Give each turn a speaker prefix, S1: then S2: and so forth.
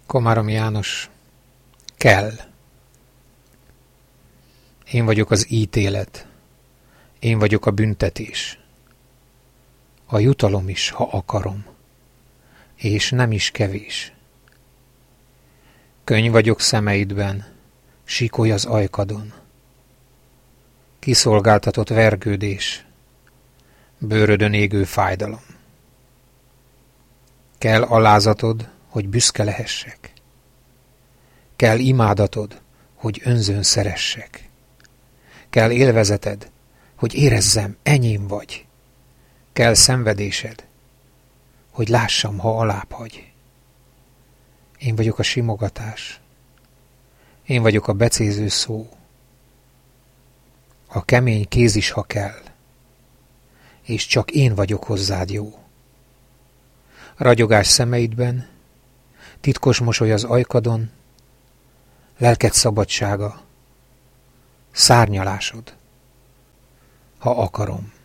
S1: Komáromi János. Kell. Én vagyok az ítélet. Én vagyok a büntetés. A jutalom is, ha akarom. És nem is kevés. Könny vagyok szemeidben, sikoly az ajkadon. Kiszolgáltatott vergődés, bőrödön égő fájdalom. Kell alázatod, hogy büszke lehessek. Kell imádatod, hogy önzőn szeressek. Kell élvezeted, hogy érezzem, enyém vagy. Kell szenvedésed, hogy lássam, ha alább hagy. Én vagyok a simogatás. Én vagyok a becéző szó. A kemény kéz is, ha kell. És csak én vagyok hozzád jó. Ragyogás szemeidben, titkos mosoly az ajkadon, lelked szabadsága, szárnyalásod, ha akarom.